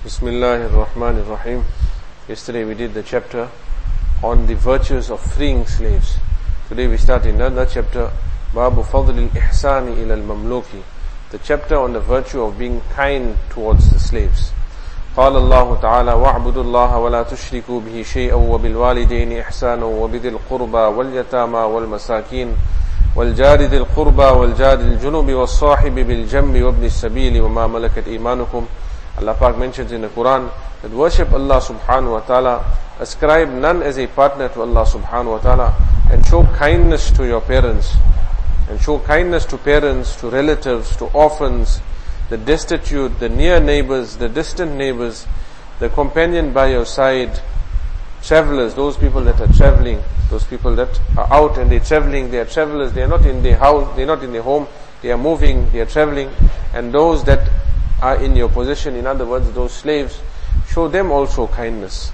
Bismillahir Rahmanir Rahim. Yesterday we did the chapter on the virtues of freeing slaves. Today we start another chapter, Babu Fadlil Ihsani ila al-Mamluki, the chapter on the virtue of being kind towards the slaves. قال الله تعالى واعبدوا الله ولا تشركوا به شيئا وبالوالدين إحسانا وبذي القربى واليتامى والمساكين والجار ذي القربى والجار الجنوب والصاحب بالجنب وابن السبيل وما ملكت إيمانكم. Allah Pak mentions in the Quran that worship Allah subhanahu wa ta'ala, ascribe none as a partner to Allah subhanahu wa ta'ala, and show kindness to your parents, and show kindness to parents, to relatives, to orphans, the destitute, the near neighbors, the distant neighbors, the companion by your side, travelers, those people that are traveling, those people that are out and they're traveling, they are travelers, they are not in their house, they are not in their home, they are moving, they are traveling, and those that are in your possession, in other words, those slaves, show them also kindness.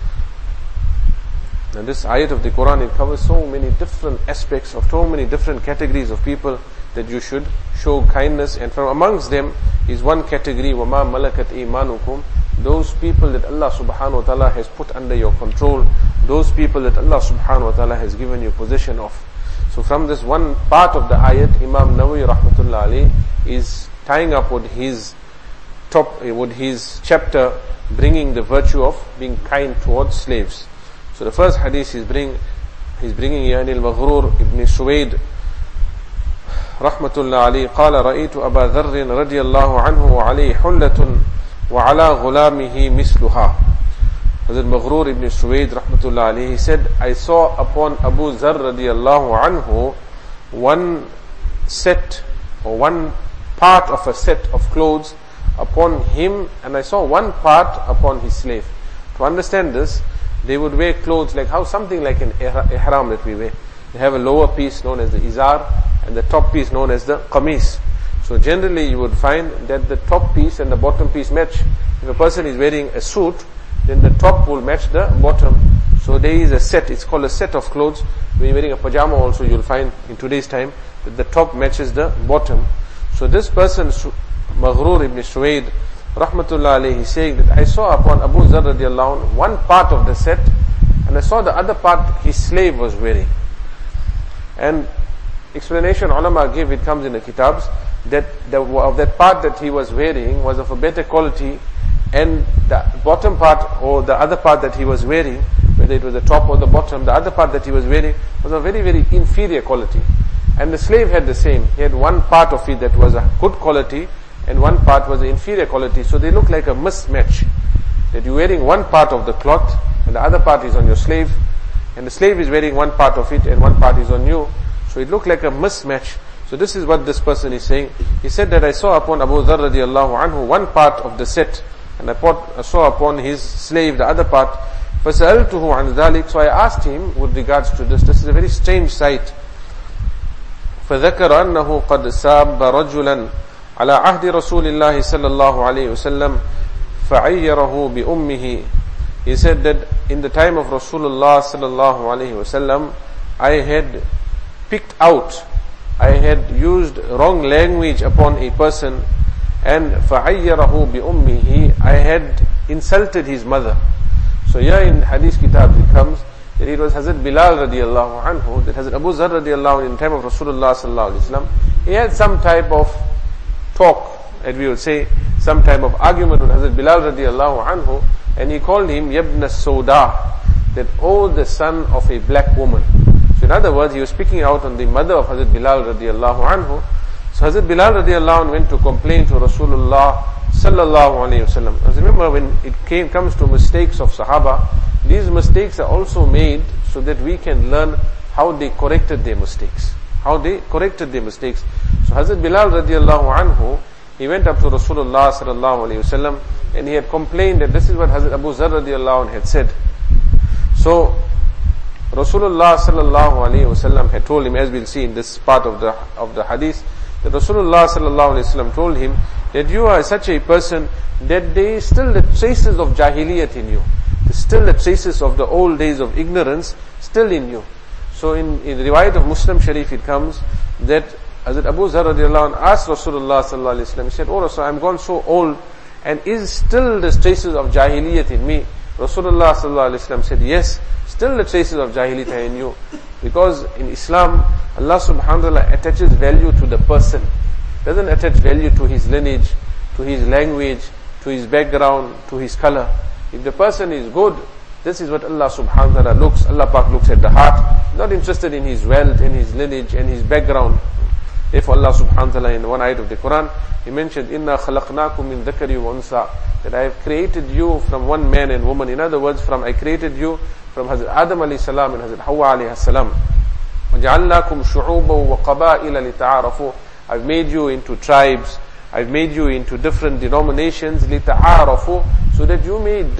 And this ayat of the Quran, it covers so many different aspects of so many different categories of people that you should show kindness, and from amongst them is one category, وَمَا مَلَكَتْ إِيمَانُكُمْ, those people that Allah subhanahu wa ta'ala has put under your control, those people that Allah subhanahu wa ta'ala has given you possession of. So from this one part of the ayat, Imam Nawawi rahmatullah alayhi is tying up with his chapter, bringing the virtue of being kind towards slaves. So the first hadith he's bringing here, al-Maghrur ibn Suwaid rahmatullah alayhi قال رأيت أبا ذر رضي الله عنه وعليه حلة وعلى غلامه مثلها. Hazrat Maghrur ibn Suwaid rahmatullah alayhi, he said, I saw upon Abu Dharr radiyallahu anhu one set or one part of a set of clothes upon him, and I saw one part upon his slave. To understand this, they would wear clothes like how something like an ihram that we wear. They have a lower piece known as the izar and the top piece known as the qamis. So generally you would find that the top piece and the bottom piece match. If a person is wearing a suit, then the top will match the bottom. So there is a set, it's called a set of clothes. When you're wearing a pajama also, you'll find in today's time that the top matches the bottom. So this person, Maghrur ibn Suwaid rahmatullah alayhi, is saying that I saw upon Abu Dharr radiallahu anhu one part of the set, and I saw the other part his slave was wearing. And explanation ulama give, it comes in the kitabs, that of that part that he was wearing was of a better quality, and the bottom part or the other part that he was wearing, whether it was the top or the bottom, the other part that he was wearing was of very, very inferior quality. And the slave had the same. He had one part of it that was a good quality, and one part was the inferior quality. So they look like a mismatch, that you're wearing one part of the cloth and the other part is on your slave, and the slave is wearing one part of it and one part is on you. So it looked like a mismatch. So this is what this person is saying. He said that I saw upon Abu Dharr radiallahu anhu one part of the set, and I saw upon his slave the other part. فَسَأَلْتُهُ عَنْ ذَلِكَ, so I asked him with regards to this. This is a very strange sight. فَذَكَرَ أَنَّهُ قَدْ سَابَ رَجُلًا على عهد رسول الله صلى الله عليه وسلم فعيره بأمه. He said that in the time of Rasulullah sallallahu alaihi wasallam, I had used wrong language upon a person, and فعيره بأمه, I had insulted his mother. So here in Hadith Kitab it comes that it was Hazrat Bilal radiallahu anhu, that Hazrat Abu Dharr radiallahu anhu in the time of Rasulullah sallallahu alaihi wasallam, he had some type of talk, and we would say some type of argument with Hazrat Bilal radiallahu anhu, and he called him Yabna Sauda, that oh, the son of a black woman. So in other words, he was speaking out on the mother of Hazrat Bilal radiallahu anhu. So Hazrat Bilal radiallahu anhu went to complain to Rasulullah sallallahu alayhi wasallam. As remember, when it comes to mistakes of Sahaba, these mistakes are also made so that we can learn how they corrected their mistakes. So Hazrat Bilal radiallahu anhu, he went up to Rasulullah sallallahu alayhi wasallam, and he had complained that this is what Hazrat Abu Dharr radiallahu anhu had said. So Rasulullah sallallahu alayhi wasallam had told him, as we'll see in this part of the hadith, that Rasulullah sallallahu alayhi wasallam told him that you are such a person that there is still the traces of jahiliyat in you. There's still the traces of the old days of ignorance still in you. So in the riwayat of Muslim Sharif it comes that Hazrat Abu Dharr radiallahu anhu asked Rasulullah sallallahu alayhi wasallam, he said, oh Rasul, I'm gone so old, And is still the traces of jahiliyyat in me? Rasulullah sallallahu alaihi wasallam said, yes, still the traces of jahiliyyat are in you. Because in Islam, Allah subhanahu wa ta'ala attaches value to the person. Doesn't attach value to his lineage, to his language, to his background, to his color. If the person is good, this is what Allah subhanahu wa ta'ala looks. Allah Pak looks at the heart. Not interested in his wealth, in his lineage, and his background. Therefore Allah subhanahu wa ta'ala in one ayat of the Quran, He mentioned, Inna khalaqnakum min dhakari wa unsa, that I have created you from one man and woman. In other words, I created you from Hazrat Adam alayhi salam and Hazrat Hawa alayhi salam. وَجَعَلْنَاكُمْ شُعُوبًا وَقَبَائِلَ لِتَعَارَفُوا. I've made you into tribes. I've made you into different denominations, لِتَعَارَفُوا, so that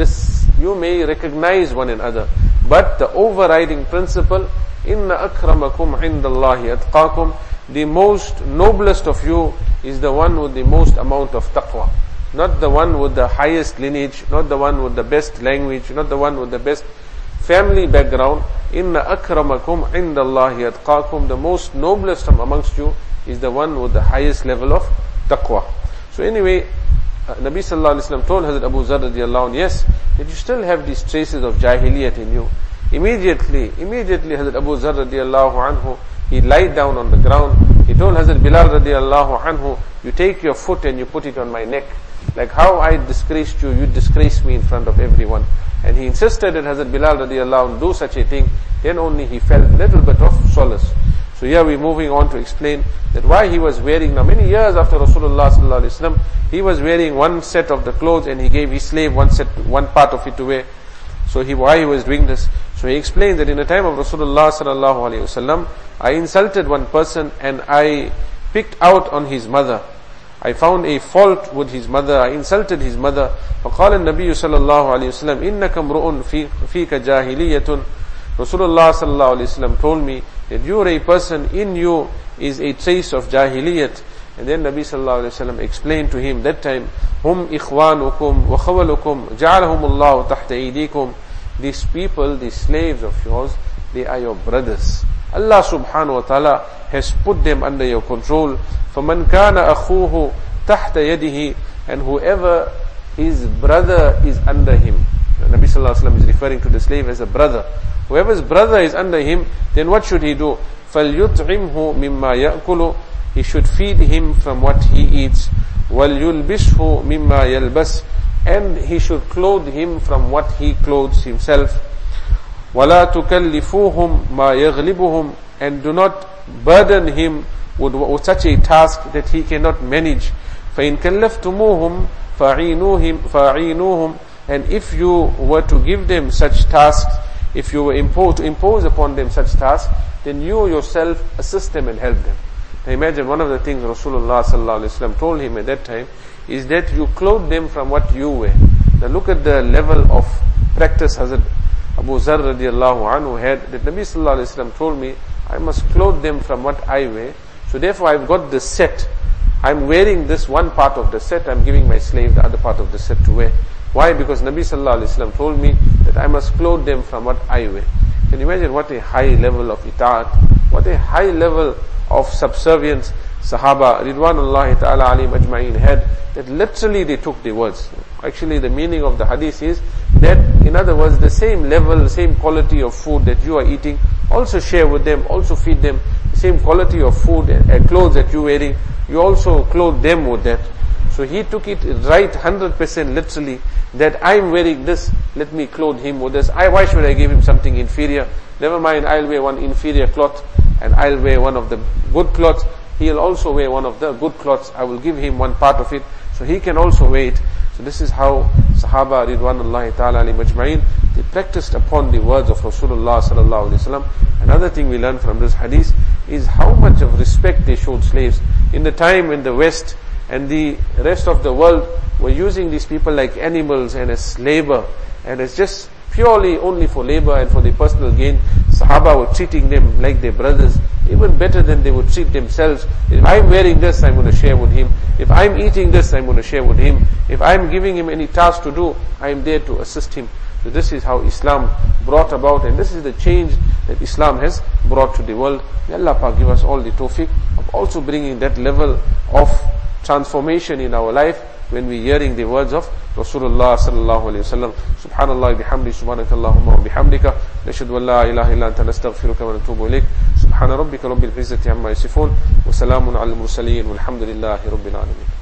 you may recognize one another. But the overriding principle, إِنَّ أَكْرَمَكُمْ عِنْدَ اللَّهِ أَتْقَاكُمْ, the most noblest of you is the one with the most amount of taqwa. Not the one with the highest lineage, not the one with the best language, not the one with the best family background. Inna akramakum indallahi atqakum, the most noblest amongst you is the one with the highest level of taqwa. So anyway, Nabi sallallahu alaihi wasallam told Hazrat Abu Zar radiallahu anhu, yes, that you still have these traces of jahiliyat in you. Immediately Hazrat Abu Zar radiallahu anhu, he lied down on the ground. He told Hazrat Bilal radiallahu anhu, you take your foot and you put it on my neck. Like how I disgraced you, you disgrace me in front of everyone. And he insisted that Hazrat Bilal radiallahu anhu do such a thing. Then only he felt a little bit of solace. So here we're moving on to explain that why he was wearing, now many years after Rasulullah sallallahu alaihi wasallam, he was wearing one set of the clothes and he gave his slave one part of it to wear. So why he was doing this? So he explained that in the time of Rasulullah sallallahu alaihi wasallam, I insulted one person and I picked out on his mother. I found a fault with his mother. I insulted his mother. فقال النبي صلى الله عليه وسلم إنك امرؤ فيك جاهلية. Rasulullah sallallahu alaihi wasallam told me that you are a person, in you is a trace of jahiliyat. And then Nabi sallallahu alaihi wasallam explained to him that time, hum ikhwanukum wa khawalukum ja'alahumullahu tahta aydikum. These people, these slaves of yours, they are your brothers. Allah subhanahu wa ta'ala has put them under your control. فَمَنْ كَانَ أَخُوهُ تَحْتَ يَدِهِ, and whoever his brother is under him. Nabi sallallahu alaihi wasallam is referring to the slave as a brother. Whoever's brother is under him, then what should he do? فَلْيُطْعِمْهُ مِمَّا يَأْكُلُ, he should feed him from what he eats. وَلْيُلْبِسْهُ مِمَّا يَلْبَسْ, and he should clothe him from what he clothes himself. وَلَا تُكَلِّفُوهُمْ مَا يَغْلِبُهُمْ, and do not burden him with such a task that he cannot manage. فَإِنْ كَلَّفْتُمُوهُمْ فَأَعِينُوهُمْ, and if you were to give them such tasks, if you were to impose upon them such tasks, then you yourself assist them and help them. Now imagine, one of the things Rasulullah sallallahu alaihi wasallam told him at that time is that you clothe them from what you wear. Now look at the level of practice Hazrat Abu Zar radiallahu anhu had, that Nabi sallallahu alaihi wasallam told me, I must clothe them from what I wear. So therefore I've got this set. I'm wearing this one part of the set, I'm giving my slave the other part of the set to wear. Why? Because Nabi sallallahu alaihi wasallam told me that I must clothe them from what I wear. Can you imagine what a high level of ita'at, what a high level of subservience Sahaba Ridwanullahi ta'ala alayhim ajma'in had, that literally they took the words. Actually the meaning of the hadith is that, in other words, the same level, the same quality of food that you are eating, also share with them, also feed them. The same quality of food and clothes that you're wearing, you also clothe them with that. So he took it right 100% literally, that I'm wearing this, let me clothe him with this. Why should I give him something inferior? Never mind, I'll wear one inferior cloth and I'll wear one of the good cloths. He'll also wear one of the good cloths. I will give him one part of it so he can also wear it. So this is how Sahaba Ridwanullahi ta'ala alayhim ajma'in, they practiced upon the words of Rasulullah sallallahu alaihi wasallam. Another thing we learn from this hadith is how much of respect they showed slaves. In the time when the West and the rest of the world were using these people like animals and as labor, and as just purely only for labor and for their personal gain, Sahaba were treating them like their brothers, even better than they would treat themselves. If I'm wearing this, I'm going to share with him. If I'm eating this, I'm going to share with him. If I'm giving him any task to do, I'm there to assist him. So this is how Islam brought about, and this is the change that Islam has brought to the world. May Allah Pak give us all the tawfiq of also bringing that level of transformation in our life, when we hearing the words of Rasulullah sallallahu alayhi wa sallam. Subhanallah bihamdi, subhanakallahumma wa bihamdika, nashhadu an la ilaha illa anta nastaghfiruka wa natubu ilayk. Subhana rabbika rabbil izzati amma yasifun, wa salamun ala al-mursaleen, walhamdulillahi rabbil alamin.